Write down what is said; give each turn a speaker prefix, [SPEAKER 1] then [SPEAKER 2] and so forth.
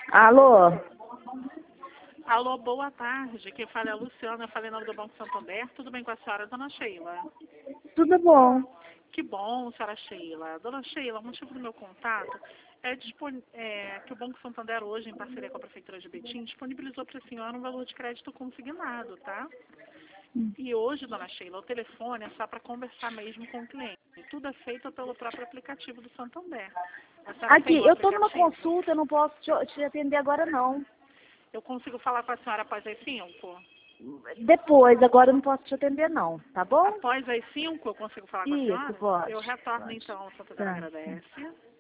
[SPEAKER 1] Alô?
[SPEAKER 2] Alô, boa tarde. Quem fala é a Luciana, eu falei em nome do Banco Santander. Tudo bem com a senhora, dona Sheila?
[SPEAKER 1] Tudo bom?
[SPEAKER 2] Que bom, senhora Sheila. Dona Sheila, o motivo do meu contato é que o Banco Santander hoje, em parceria com a Prefeitura de Betim, disponibilizou para a senhora um valor de crédito consignado, tá? E hoje, dona Sheila, o telefone é só para conversar mesmo com o cliente. Tudo é feito pelo próprio aplicativo do Santander. A senhora
[SPEAKER 1] Aqui,
[SPEAKER 2] tem o
[SPEAKER 1] eu tô numa
[SPEAKER 2] aplicativo?
[SPEAKER 1] consulta, eu não posso te atender agora não.
[SPEAKER 2] Eu consigo falar com a senhora após as 5?
[SPEAKER 1] Depois, agora eu não posso te atender não, tá bom?
[SPEAKER 2] Após as 5 eu consigo falar com a
[SPEAKER 1] Isso,
[SPEAKER 2] senhora?
[SPEAKER 1] pode.
[SPEAKER 2] Eu retorno
[SPEAKER 1] Pode.
[SPEAKER 2] então, o Santander
[SPEAKER 1] Tá.
[SPEAKER 2] agradece.